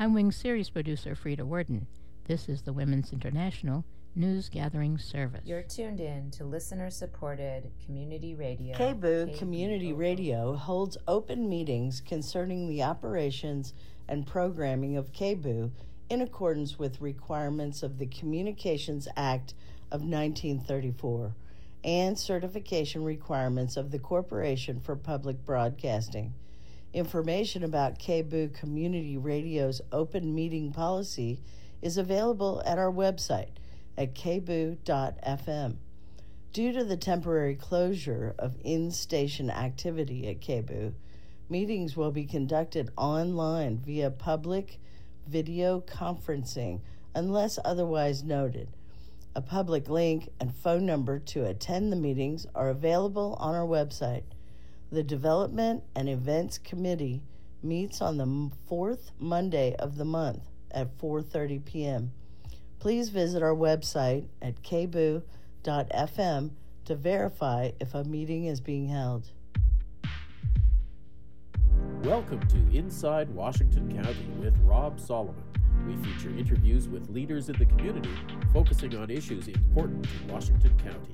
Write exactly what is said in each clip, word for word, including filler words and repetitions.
I'm Wing Series producer Frida Worden. This is the Women's International News Gathering Service. You're tuned in to listener-supported community radio. K B U Community Radio holds open meetings concerning the operations and programming of K B U in accordance with requirements of the Communications Act of nineteen thirty-four and certification requirements of the Corporation for Public Broadcasting. Information about K B U Community Radio's open meeting policy is available at our website at k b u dot f m. Due to the temporary closure of in-station activity at K B U, meetings will be conducted online via public video conferencing unless otherwise noted. A public link and phone number to attend the meetings are available on our website. The Development and Events Committee meets on the fourth Monday of the month at four thirty p.m. Please visit our website at k b u dot f m to verify if a meeting is being held. Welcome to Inside Washington County with Rob Solomon. We feature interviews with leaders in the community focusing on issues important to Washington County.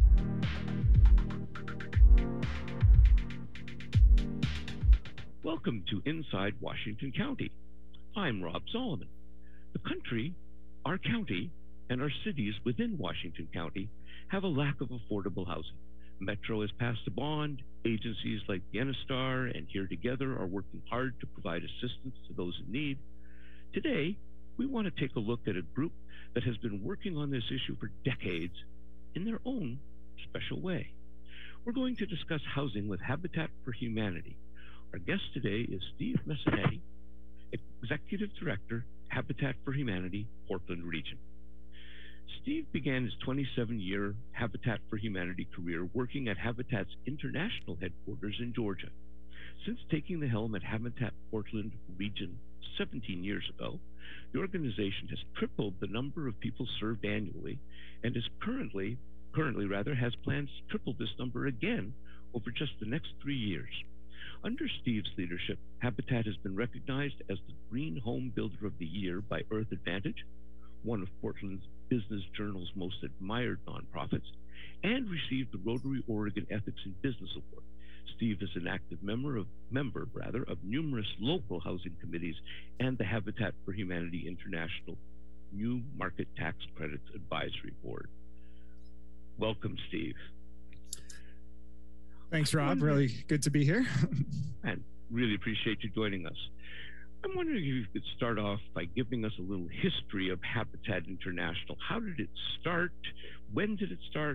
Welcome to Inside Washington County. I'm Rob Solomon. The country, our county, and our cities within Washington County have a lack of affordable housing. Metro has passed a bond. Agencies like Yenistar and Here Together are working hard to provide assistance to those in need. Today, we want to take a look at a group that has been working on this issue for decades in their own special way. We're going to discuss housing with Habitat for Humanity. Our guest today is Steve Messinetti, Executive Director, Habitat for Humanity, Portland Region. Steve began his twenty-seven-year Habitat for Humanity career working at Habitat's international headquarters in Georgia. Since taking the helm at Habitat Portland Region seventeen years ago, the organization has tripled the number of people served annually and is currently, currently rather, has plans to triple this number again over just the next three years. Under Steve's leadership, Habitat has been recognized as the Green Home Builder of the Year by Earth Advantage, one of Portland's Business Journal's most admired nonprofits, and received the Rotary Oregon Ethics in Business Award. Steve is an active member of member rather of numerous local housing committees and the Habitat for Humanity International New Market Tax Credits Advisory Board. Welcome, Steve. Thanks, Rob. Really good to be here. And really appreciate you joining us. I'm wondering if you could start off by giving us a little history of Habitat International. How did it start? When did it start?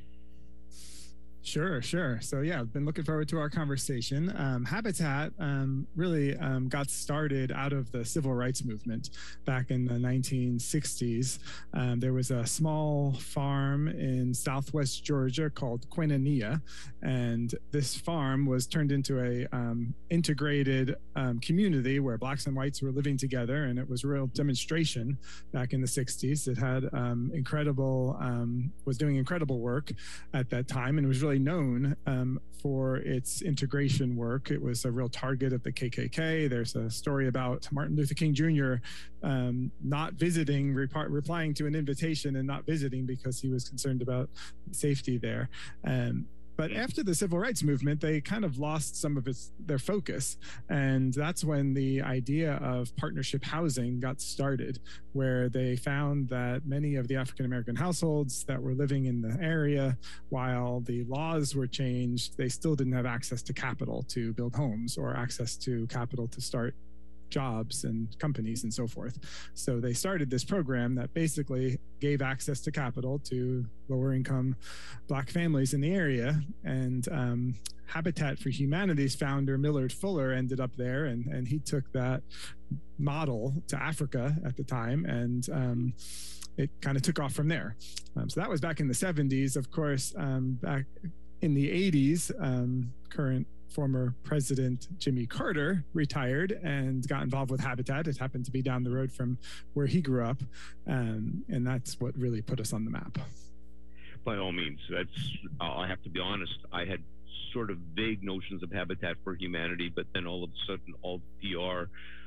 Sure, sure. So yeah, I've been looking forward to our conversation. Um, Habitat um, really um, got started out of the civil rights movement back in the nineteen sixties. Um, there was a small farm in southwest Georgia called Quinania, and this farm was turned into a um, integrated um, community where blacks and whites were living together, and it was a real demonstration back in the sixties. It had um, incredible, um, was doing incredible work at that time, and it was really known um, for its integration work. It was a real target of the K K K. There's a story about Martin Luther King Junior um, not visiting, rep- replying to an invitation and not visiting because he was concerned about safety there. Um, But after the civil rights movement, they kind of lost some of its their focus. And that's when the idea of partnership housing got started, where they found that many of the African-American households that were living in the area, while the laws were changed, they still didn't have access to capital to build homes or access to capital to start jobs and companies and so forth. So they started this program that basically gave access to capital to lower income black families in the area. And um, Habitat for Humanity's founder, Millard Fuller, ended up there, and, and he took that model to Africa at the time, and um, it kind of took off from there. Um, so that was back in the seventies. Of course, um, back in the eighties, um, current former President Jimmy Carter retired and got involved with Habitat. It happened to be down the road from where he grew up. Um, and that's what really put us on the map. By all means, that's, I have to be honest, I had sort of vague notions of Habitat for Humanity, but then all of a sudden all the P R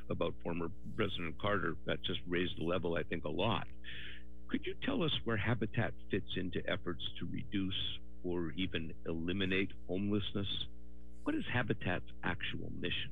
about former President Carter. That just raised the level, I think, a lot. Could you tell us where Habitat fits into efforts to reduce or even eliminate homelessness? What is Habitat's actual mission?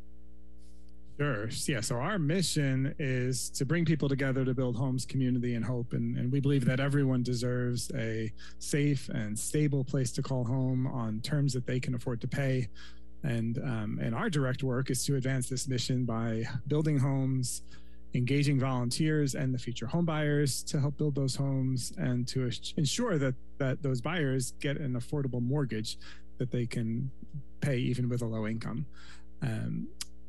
Sure. Yeah. So our mission is to bring people together to build homes, community, and hope. And, and we believe that everyone deserves a safe and stable place to call home on terms that they can afford to pay. And, um, and our direct work is to advance this mission by building homes, engaging volunteers and the future home buyers to help build those homes, and to ensure that, that those buyers get an affordable mortgage that they can pay even with a low income. Um,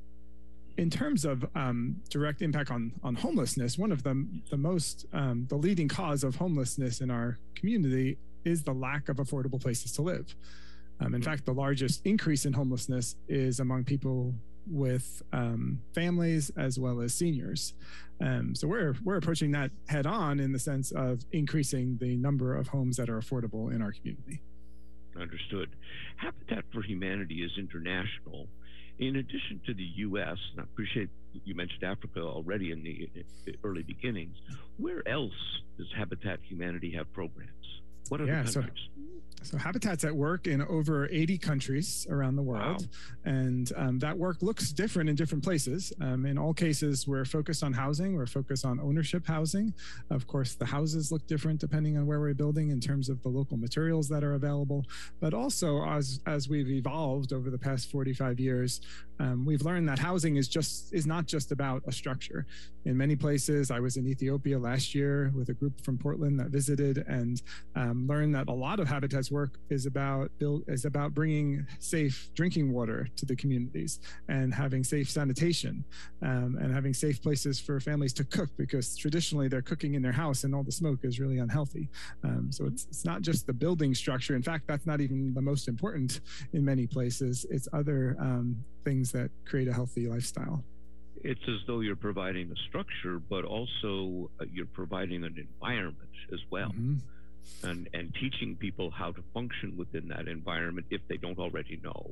In terms of um, direct impact on, on homelessness, one of the, the most, um, the leading cause of homelessness in our community is the lack of affordable places to live. Um, in fact, the largest increase in homelessness is among people with um, families as well as seniors. Um, so we're, we're approaching that head on in the sense of increasing the number of homes that are affordable in our community. Understood. Habitat for Humanity is international. In addition to the U S, and I appreciate you mentioned Africa already in the early beginnings, where else does Habitat Humanity have programs? What other yeah, countries? So, so Habitat's at work in over eighty countries around the world. Wow. And um, that work looks different in different places. Um, in all cases, we're focused on housing. We're focused on ownership housing. Of course, the houses look different depending on where we're building in terms of the local materials that are available. But also, as, as we've evolved over the past forty-five years, um, we've learned that housing is just is not just about a structure. In many places, I was in Ethiopia last year with a group from Portland that visited and um, learned that a lot of Habitat's work is about build, is about bringing safe drinking water to the communities and having safe sanitation um, and having safe places for families to cook, because traditionally they're cooking in their house and all the smoke is really unhealthy. Um, so it's, it's not just the building structure. In fact, that's not even the most important in many places. It's other um, things that create a healthy lifestyle. It's as though you're providing a structure, but also uh, you're providing an environment as well. Mm-hmm. And, and teaching people how to function within that environment if they don't already know.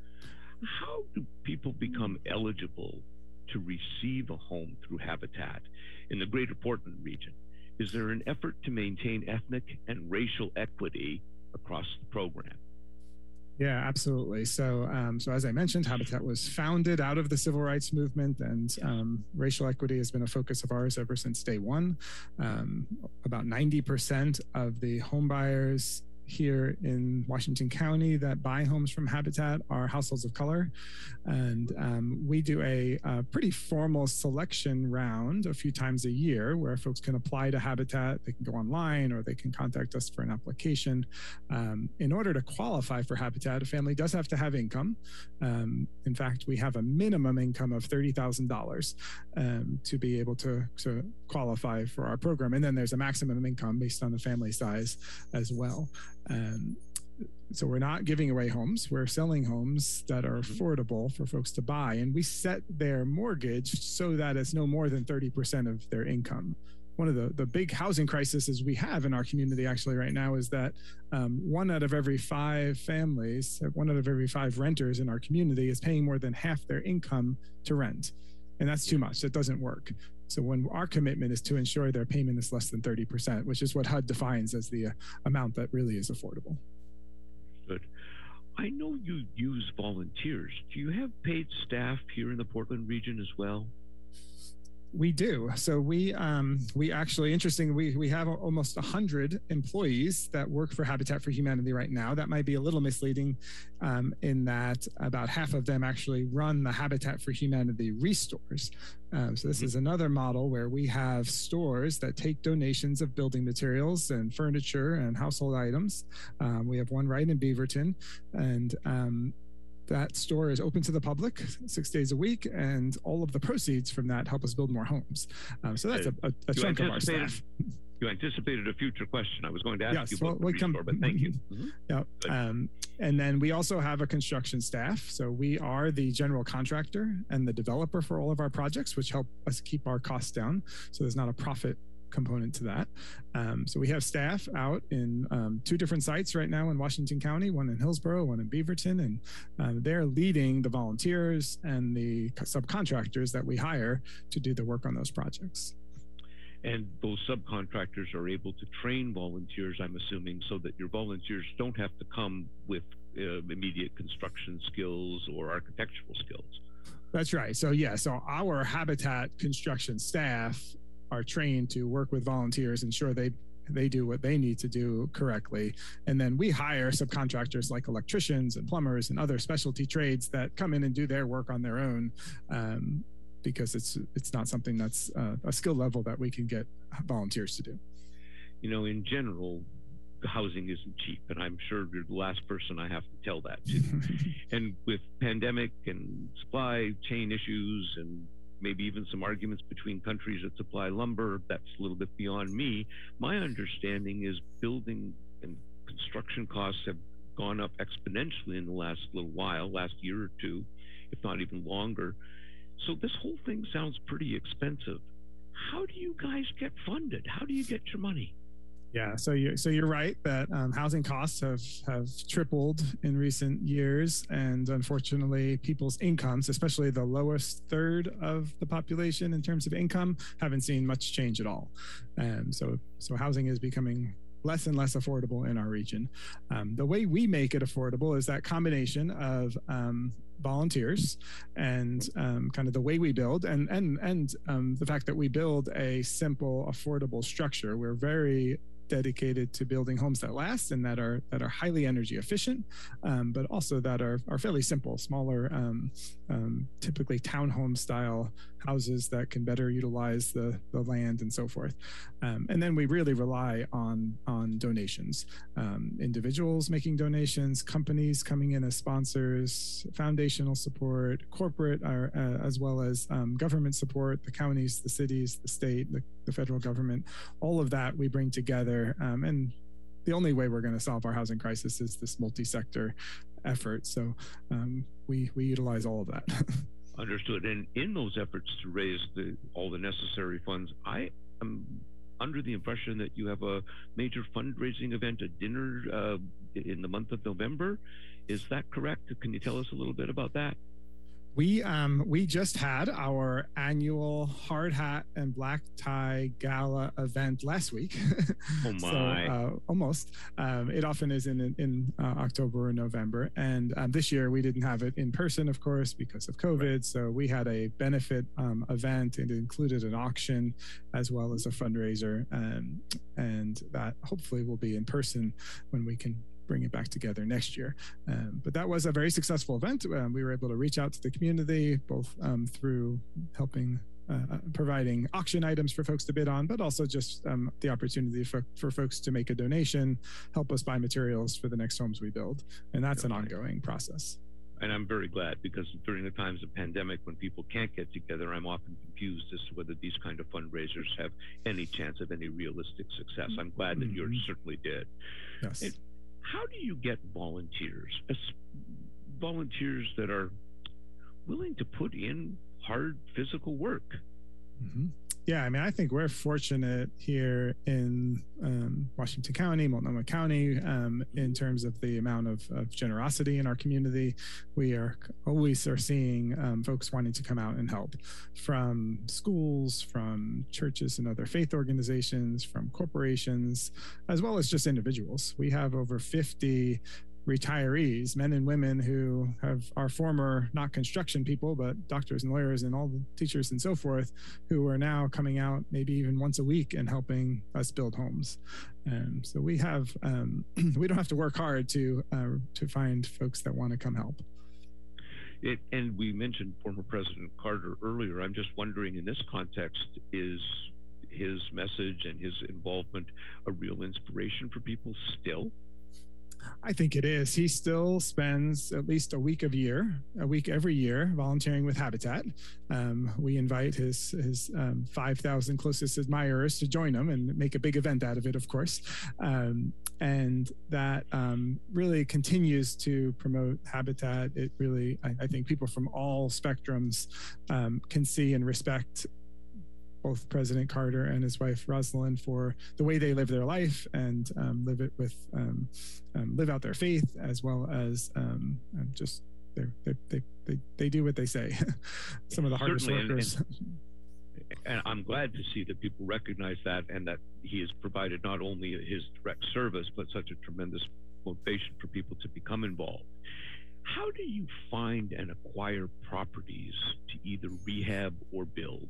How do people become eligible to receive a home through Habitat in the Greater Portland region? Is there an effort to maintain ethnic and racial equity across the program? Yeah, absolutely. So, um, so as I mentioned, Habitat was founded out of the civil rights movement, and um, racial equity has been a focus of ours ever since day one. Um, about ninety percent of the home buyers here in Washington County that buy homes from Habitat are households of color. And um, we do a, a pretty formal selection round a few times a year where folks can apply to Habitat. They can go online or they can contact us for an application. Um, in order to qualify for Habitat, a family does have to have income. Um, in fact, we have a minimum income of thirty thousand dollars um, to be able to, to qualify for our program. And then there's a maximum income based on the family size as well. Um, so we're not giving away homes. We're selling homes that are affordable for folks to buy. And we set their mortgage so that it's no more than thirty percent of their income. One of the, the big housing crises we have in our community actually right now is that um, one out of every five families, one out of every five renters in our community is paying more than half their income to rent. And that's too much. That doesn't work. So when our commitment is to ensure their payment is less than thirty percent, which is what H U D defines as the uh, amount that really is affordable. Good. I know you use volunteers. Do you have paid staff here in the Portland region as well? We do. So we um, we actually, interesting, we, we have almost one hundred employees that work for Habitat for Humanity right now. That might be a little misleading um, in that about half of them actually run the Habitat for Humanity restores. Um, so this is another model where we have stores that take donations of building materials and furniture and household items. Um, we have one right in Beaverton, and um, that store is open to the public six days a week, and all of the proceeds from that help us build more homes. Um, so that's a, a, a chunk of our staff. You anticipated a future question. I was going to ask yes, you well, about the we restore, come, but thank you. Mm-hmm. Yep. Um, and then we also have a construction staff. So we are the general contractor and the developer for all of our projects, which help us keep our costs down. So there's not a profit component to that. Um, so we have staff out in um, two different sites right now in Washington County, one in Hillsborough, one in Beaverton, and uh, they're leading the volunteers and the subcontractors that we hire to do the work on those projects. And those subcontractors are able to train volunteers, I'm assuming, so that your volunteers don't have to come with uh, immediate construction skills or architectural skills. That's right. So yeah, so our Habitat construction staff are trained to work with volunteers, ensure they they do what they need to do correctly. And then we hire subcontractors like electricians and plumbers and other specialty trades that come in and do their work on their own, um, because it's it's not something that's uh, a skill level that we can get volunteers to do. You know, in general, housing isn't cheap, and I'm sure you're the last person I have to tell that to. And with pandemic and supply chain issues and maybe even some arguments between countries that supply lumber, that's a little bit beyond me. My understanding is building and construction costs have gone up exponentially in the last little while, last year or two, if not even longer. So this whole thing sounds pretty expensive. How do you guys get funded? How do you get your money? Yeah, so you're so you're right that um, housing costs have have tripled in recent years, and unfortunately, people's incomes, especially the lowest third of the population in terms of income, haven't seen much change at all. Um, so so housing is becoming less and less affordable in our region. Um, the way we make it affordable is that combination of um, volunteers and um, kind of the way we build, and and and um, the fact that we build a simple, affordable structure. We're very dedicated to building homes that last and that are that are highly energy efficient, um, but also that are are fairly simple, smaller, um, um, typically townhome style houses that can better utilize the the land and so forth. Um, and then we really rely on on donations, um, individuals making donations, companies coming in as sponsors, foundational support, corporate, or, uh, as well as um, government support, the counties, the cities, the state, the, the federal government. All of that we bring together. Um, and the only way we're going to solve our housing crisis is this multi-sector effort. So um, we we utilize all of that. Understood. And in those efforts to raise the all the necessary funds, I am under the impression that you have a major fundraising event, a dinner uh, in the month of November. Is that correct? Can you tell us a little bit about that? We um, we just had our annual hard hat and black tie gala event last week. Oh my! so, uh, almost. Um, it often is in in uh, October or November, and um, this year we didn't have it in person, of course, because of COVID. Right. So we had a benefit um, event. It included an auction as well as a fundraiser, um, and that hopefully will be in person when we can bring it back together next year. Um, but that was a very successful event. Um, we were able to reach out to the community, both um, through helping, uh, providing auction items for folks to bid on, but also just um, the opportunity for, for folks to make a donation, help us buy materials for the next homes we build. And that's okay. An ongoing process. And I'm very glad, because during the times of pandemic, when people can't get together, I'm often confused as to whether these kind of fundraisers have any chance of any realistic success. I'm glad that mm-hmm. yours certainly did. Yes. It, How do you get volunteers, volunteers that are willing to put in hard physical work? Mm-hmm. Yeah, I mean, I think we're fortunate here in um, Washington County, Multnomah County, um, in terms of the amount of, of generosity in our community. We are always are seeing um, folks wanting to come out and help, from schools, from churches and other faith organizations, from corporations, as well as just individuals. We have over fifty retirees, men and women who have are former, not construction people, but doctors and lawyers and all the teachers and so forth, who are now coming out maybe even once a week and helping us build homes. And so we have, um, we don't have to work hard to uh, to find folks that want to come help. It, and we mentioned former President Carter earlier. I'm just wondering, in this context, is his message and his involvement a real inspiration for people still? I think it is. He still spends at least a week of year, a week every year, volunteering with Habitat. Um, we invite his his um, five thousand closest admirers to join him and make a big event out of it, of course. Um, and that um, really continues to promote Habitat. It really, I, I think people from all spectrums um, can see and respect both President Carter and his wife Rosalind for the way they live their life and um, live it with um, um, live out their faith, as well as um, just they they they they do what they say. Some of the hardest Certainly, workers. And, and, and I'm glad to see that people recognize that, and that he has provided not only his direct service, but such a tremendous motivation for people to become involved. How do you find and acquire properties to either rehab or build?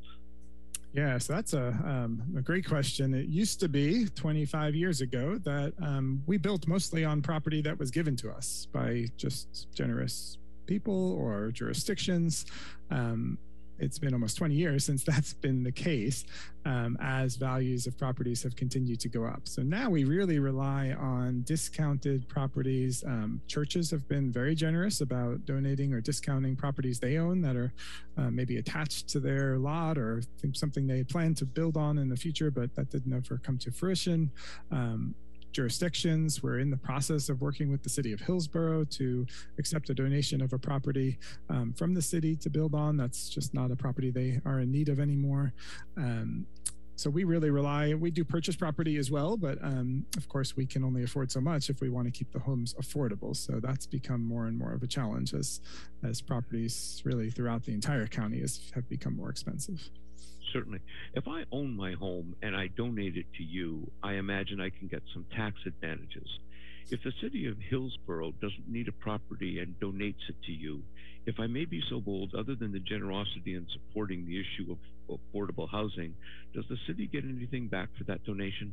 Yeah, so that's a, um, a great question. It used to be twenty-five years ago that um, we built mostly on property that was given to us by just generous people or jurisdictions. Um, it's been almost twenty years since that's been the case, um, as values of properties have continued to go up. So now we really rely on discounted properties. Um, churches have been very generous about donating or discounting properties they own that are uh, maybe attached to their lot or something they plan to build on in the future, but that didn't ever come to fruition. Um, jurisdictions. We're in the process of working with the city of Hillsborough to accept a donation of a property um, from the city to build on. That's just not a property they are in need of anymore. Um, so we really rely, we do purchase property as well, but um, of course we can only afford so much if we want to keep the homes affordable. So that's become more and more of a challenge as, as properties really throughout the entire county is, have become more expensive. Certainly. If I own my home and I donate it to you, I imagine I can get some tax advantages. If the city of Hillsborough doesn't need a property and donates it to you, if I may be so bold, other than the generosity in supporting the issue of affordable housing, does the city get anything back for that donation?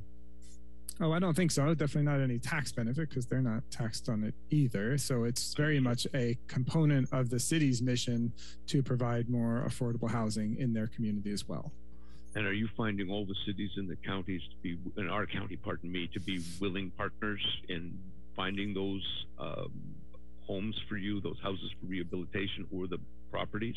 Oh, I don't think so. Definitely not any tax benefit because they're not taxed on it either. So it's very much a component of the city's mission to provide more affordable housing in their community as well. And are you finding all the cities in the counties to be, in our county, pardon me, to be willing partners in finding those um, homes for you, those houses for rehabilitation or the properties?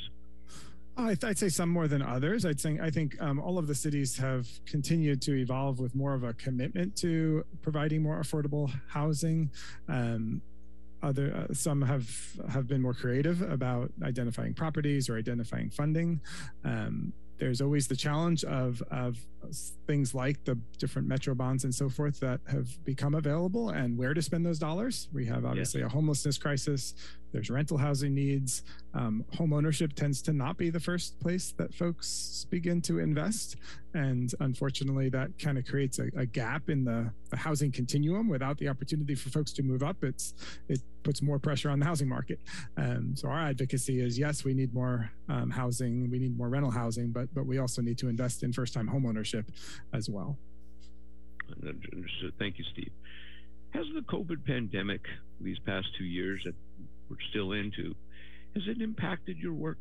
Oh, I'd say some more than others. I'd say I think um, all of the cities have continued to evolve with more of a commitment to providing more affordable housing. Um, other uh, some have have been more creative about identifying properties or identifying funding. Um, there's always the challenge of of things like the different metro bonds and so forth that have become available and where to spend those dollars. We have obviously yes. a homelessness crisis. There's rental housing needs. Um, home ownership tends to not be the first place that folks begin to invest. And unfortunately, that kind of creates a, a gap in the, the housing continuum. Without the opportunity for folks to move up, it's it puts more pressure on the housing market. Um, so our advocacy is, yes, we need more um, housing, we need more rental housing, but but we also need to invest in first-time home ownership as well. Understood. Thank you, Steve. Has the COVID pandemic, these past two years that we're still into, has it impacted your work?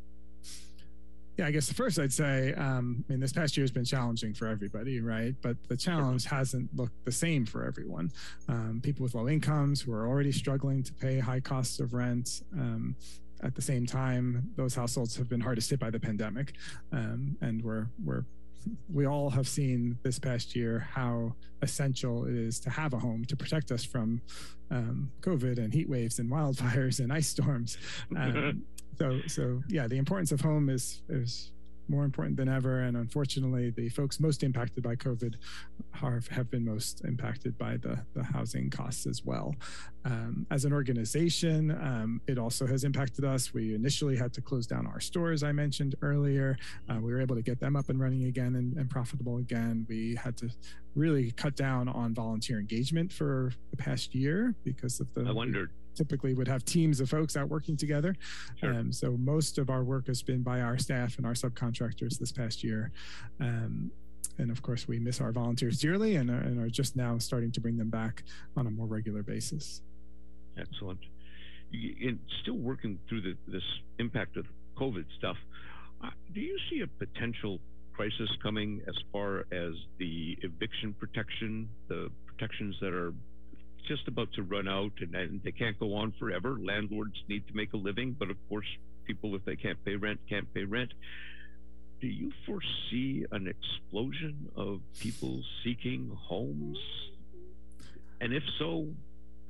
Yeah, I guess first I'd say, um, I mean, this past year has been challenging for everybody, right? But the challenge sure. hasn't looked the same for everyone. Um, people with low incomes who are already struggling to pay high costs of rent. Um, at the same time, those households have been hardest hit by the pandemic. Um, and we're, we're we all have seen this past year how essential it is to have a home to protect us from um, COVID and heat waves and wildfires and ice storms. Um, so, so yeah, the importance of home is is more important than ever. And unfortunately, the folks most impacted by COVID are, have been most impacted by the, the housing costs as well. Um, as an organization, um, it also has impacted us. We initially had to close down our stores, I mentioned earlier. Uh, we were able to get them up and running again and, and profitable again. We had to really cut down on volunteer engagement for the past year because of the- I wondered. typically would have teams of folks out working together. Sure. Um, so most of our work has been by our staff and our subcontractors this past year. Um, and of course, we miss our volunteers dearly and, and are just now starting to bring them back on a more regular basis. Excellent. In still working through the, this impact of COVID stuff, uh, do you see a potential crisis coming as far as the eviction protection, the protections that are just about to run out and, and they can't go on forever? Landlords need to make a living, but of course, people, if they can't pay rent, can't pay rent. Do you foresee an explosion of people seeking homes? And if so,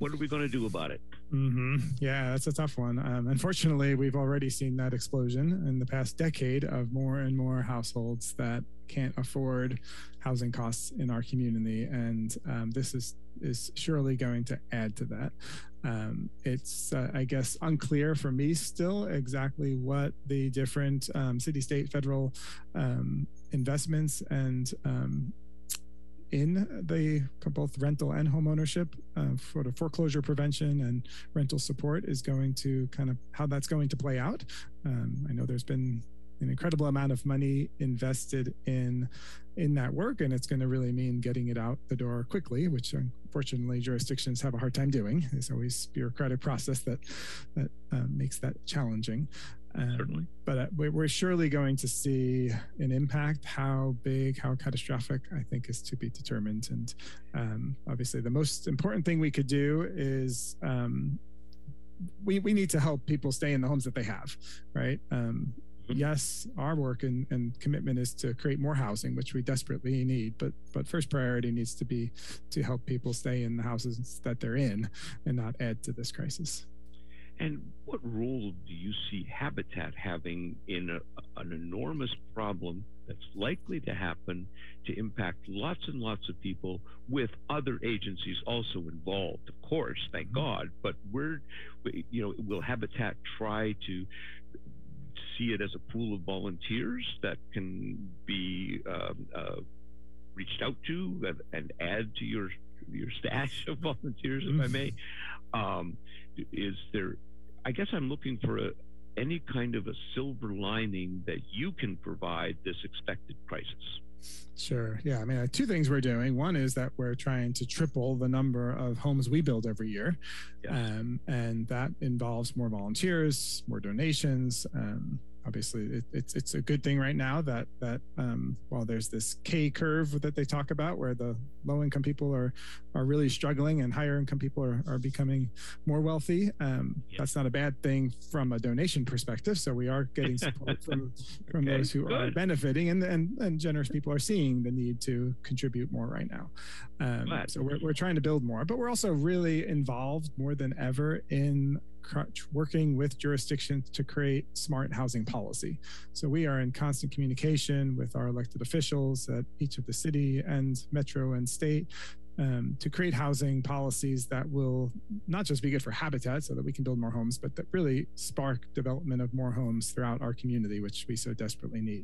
what are we going to do about it? Mm-hmm. Yeah, that's a tough one. Um, unfortunately, we've already seen that explosion in the past decade of more and more households that can't afford housing costs in our community, and um, this is is surely going to add to that. Um, it's, uh, I guess, unclear for me still exactly what the different um, city, state, federal um, investments and um, in the both rental and home ownership uh, for the foreclosure prevention and rental support is going to kind of how that's going to play out. Um, I know there's been an incredible amount of money invested in in that work, and it's going to really mean getting it out the door quickly, which unfortunately jurisdictions have a hard time doing. There's always bureaucratic process that that uh, makes that challenging. Um, Certainly. But uh, we're surely going to see an impact. How big, how catastrophic, I think, is to be determined. And um, obviously, the most important thing we could do is um, we we need to help people stay in the homes that they have, right? Um, yes, our work and, and commitment is to create more housing, which we desperately need. But but first priority needs to be to help people stay in the houses that they're in and not add to this crisis. And what role do you see Habitat having in a, an enormous problem that's likely to happen to impact lots and lots of people with other agencies also involved, of course, thank mm-hmm. God, but we're, you know, will Habitat try to see it as a pool of volunteers that can be um, uh, reached out to and, and add to your your stash of volunteers, if I may? Um, is there, I guess I'm looking for a, any kind of a silver lining that you can provide this expected crisis. Sure. Yeah. I mean, uh, two things we're doing. One is that we're trying to triple the number of homes we build every year. Yes. Um, and that involves more volunteers, more donations. Um, obviously, it, it's it's a good thing right now that that um, while there's this K curve that they talk about where the low income people are are really struggling and higher income people are, are becoming more wealthy. Um, yes. That's not a bad thing from a donation perspective. So we are getting support from, from okay, those who good. are benefiting, and, and, and generous people are seeing the need to contribute more right now. Um, so we're, we're trying to build more, but we're also really involved more than ever in working with jurisdictions to create smart housing policy. So we are in constant communication with our elected officials at each of the city and metro and state um, to create housing policies that will not just be good for Habitat so that we can build more homes, but that really spark development of more homes throughout our community, which we so desperately need.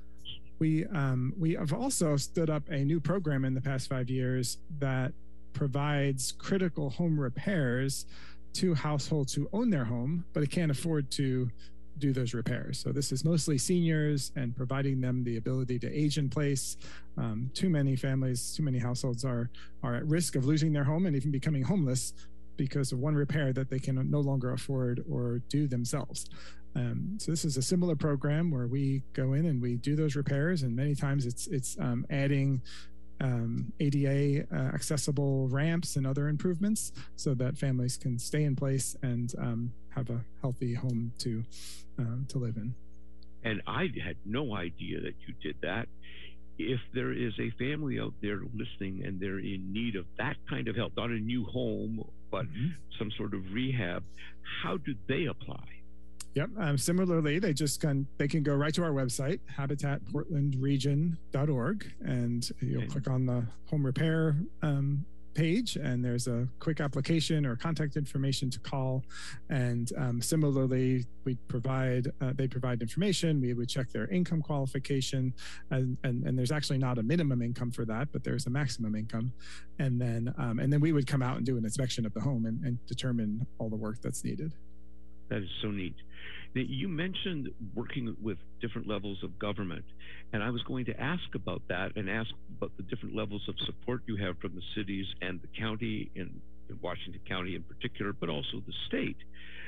We, um, we have also stood up a new program in the past five years that provides critical home repairs to households who own their home, but they can't afford to do those repairs. So this is mostly seniors and providing them the ability to age in place. Um, too many families, too many households are, are at risk of losing their home and even becoming homeless because of one repair that they can no longer afford or do themselves. Um, so this is a similar program where we go in and we do those repairs, and many times it's it's um, adding um, A D A uh, accessible ramps and other improvements so that families can stay in place and um, have a healthy home to uh, to live in. And I had no idea that you did that. If there is a family out there listening and they're in need of that kind of help, not a new home, but mm-hmm. some sort of rehab, how do they apply? Yep. Um, similarly, they just can they can go right to our website, habitat portland region dot org, and you'll okay. click on the home repair um, page, and there's a quick application or contact information to call. And um, similarly, we provide uh, they provide information. We would check their income qualification, and, and and there's actually not a minimum income for that, but there's a maximum income. And then um, and then we would come out and do an inspection of the home and, and determine all the work that's needed. That is so neat. Now, you mentioned working with different levels of government, and I was going to ask about that and ask about the different levels of support you have from the cities and the county, in, in Washington County in particular, but also the state.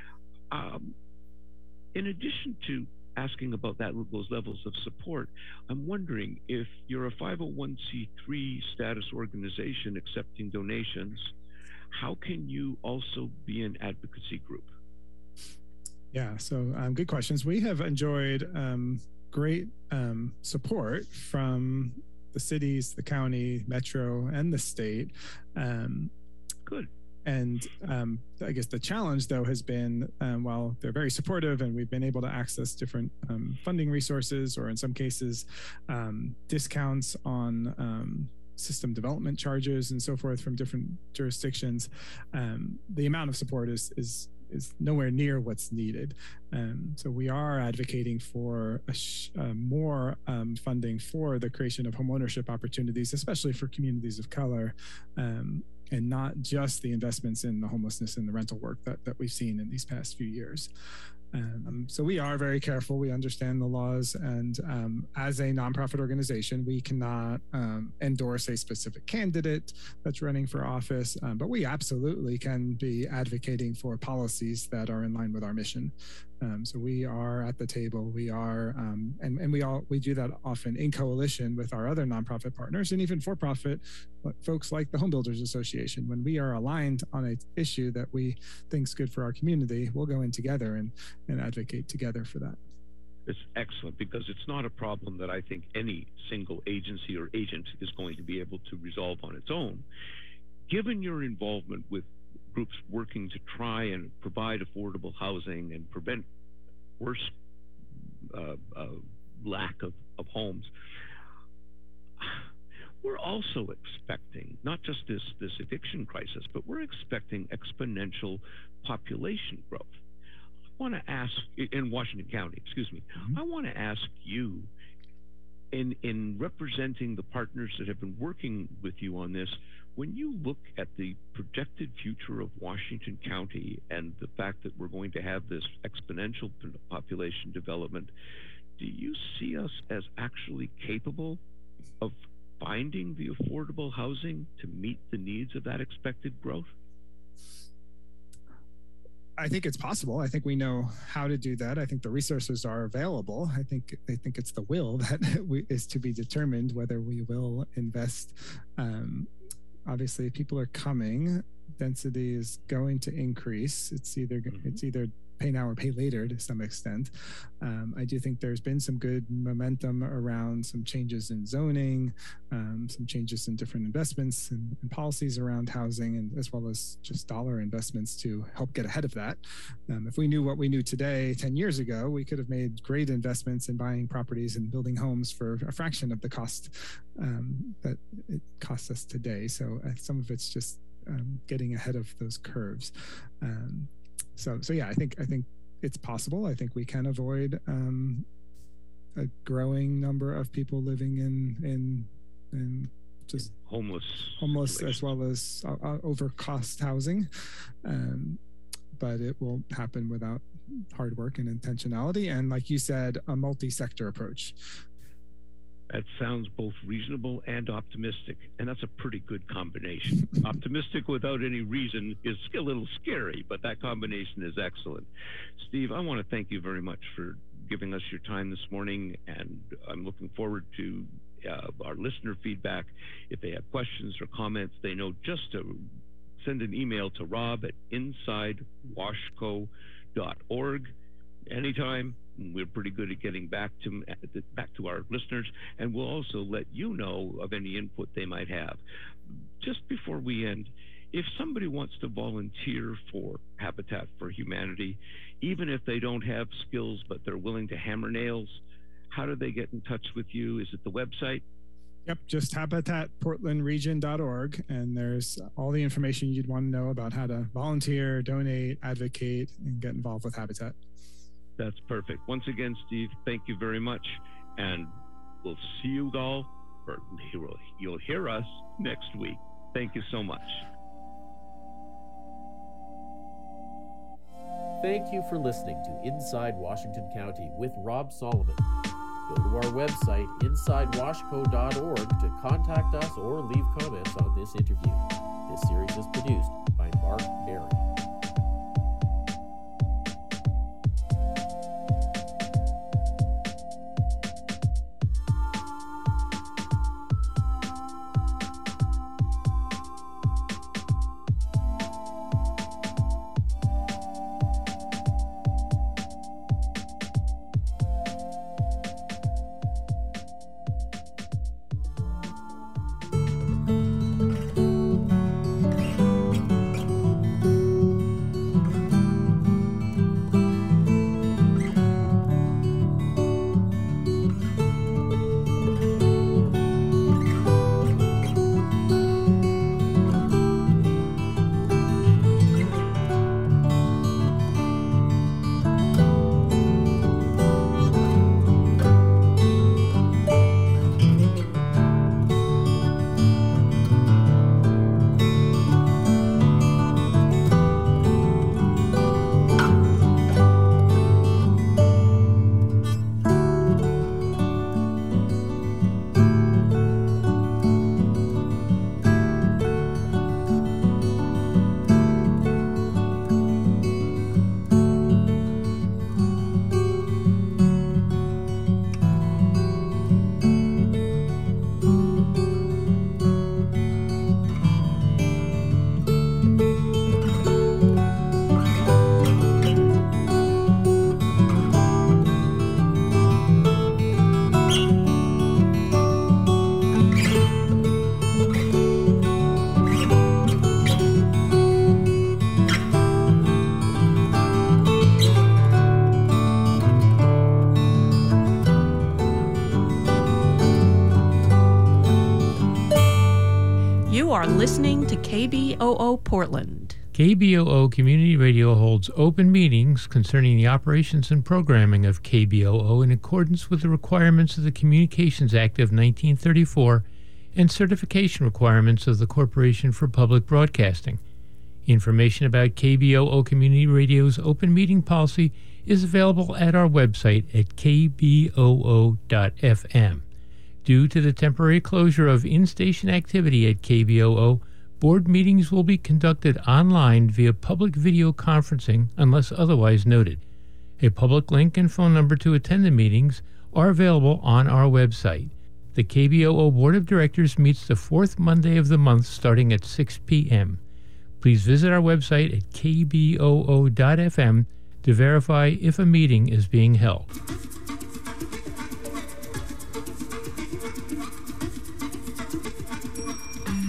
Um, in addition to asking about that, those levels of support, I'm wondering if you're a five oh one c three status organization accepting donations, how can you also be an advocacy group? Yeah, so um, good questions. We have enjoyed um, great um, support from the cities, the county, metro, and the state. Um, good. And um, I guess the challenge, though, has been um, while they're very supportive and we've been able to access different um, funding resources, or in some cases, um, discounts on um, system development charges and so forth from different jurisdictions, um, the amount of support is is is nowhere near what's needed. Um, so we are advocating for a sh- uh, more um, funding for the creation of homeownership opportunities, especially for communities of color, um, and not just the investments in the homelessness and the rental work that, that we've seen in these past few years. Um, so we are very careful. We understand the laws, and um, as a nonprofit organization, we cannot um, endorse a specific candidate that's running for office, um, but we absolutely can be advocating for policies that are in line with our mission. Um, so we are at the table. We are, um, and, and we all we do that often in coalition with our other nonprofit partners and even for-profit folks like the Home Builders Association. When we are aligned on an issue that we think is good for our community, we'll go in together and, and advocate together for that. It's excellent, because it's not a problem that I think any single agency or agent is going to be able to resolve on its own. Given your involvement with groups working to try and provide affordable housing and prevent worse uh, uh, lack of, of homes, we're also expecting not just this, this eviction crisis, but we're expecting exponential population growth. I want to ask, in Washington County, excuse me, mm-hmm. I want to ask you, in, in representing the partners that have been working with you on this, when you look at the projected future of Washington County and the fact that we're going to have this exponential population development, do you see us as actually capable of finding the affordable housing to meet the needs of that expected growth? I think it's possible. I think we know how to do that. I think the resources are available. I think I think it's the will that we, is to be determined whether we will invest. Um, obviously, people are coming. Density is going to increase. It's either mm-hmm. it's either pay now or pay later to some extent. Um, I do think there's been some good momentum around some changes in zoning, um, some changes in different investments and, and policies around housing, and as well as just dollar investments to help get ahead of that. Um, if we knew what we knew today, ten years ago, we could have made great investments in buying properties and building homes for a fraction of the cost um, that it costs us today. So uh, some of it's just um, getting ahead of those curves. Um, So, so yeah, I think I think it's possible. I think we can avoid um, a growing number of people living in in in just homeless, homeless as well as uh, over cost housing, um, but it will happen without hard work and intentionality, and like you said, a multi-sector approach. That sounds both reasonable and optimistic, and that's a pretty good combination. Optimistic without any reason is a little scary, but that combination is excellent. Steve, I want to thank you very much for giving us your time this morning, and I'm looking forward to uh, our listener feedback. If they have questions or comments, they know just to send an email to rob at inside washco dot org anytime. We're pretty good at getting back to back to our listeners, and we'll also let you know of any input they might have. Just before we end, if somebody wants to volunteer for Habitat for Humanity, even if they don't have skills but they're willing to hammer nails, how do they get in touch with you? Is it the website? Yep, just habitat portland region dot org, and there's all the information you'd want to know about how to volunteer, donate, advocate, and get involved with Habitat. That's perfect. Once again, Steve, thank you very much. And we'll see you all, or you'll hear us next week. Thank you so much. Thank you for listening to Inside Washington County with Rob Solomon. Go to our website, inside washco dot org, to contact us or leave comments on this interview. This series is produced by Mark Berry. You are listening to K B O O Portland. K B O O Community Radio holds open meetings concerning the operations and programming of K B O O in accordance with the requirements of the Communications Act of nineteen thirty-four and certification requirements of the Corporation for Public Broadcasting. Information about K B O O Community Radio's open meeting policy is available at our website at k b o o dot f m. Due to the temporary closure of in-station activity at K B O O, board meetings will be conducted online via public video conferencing unless otherwise noted. A public link and phone number to attend the meetings are available on our website. The K B O O Board of Directors meets the fourth Monday of the month starting at six p.m. Please visit our website at k b o o dot f m to verify if a meeting is being held.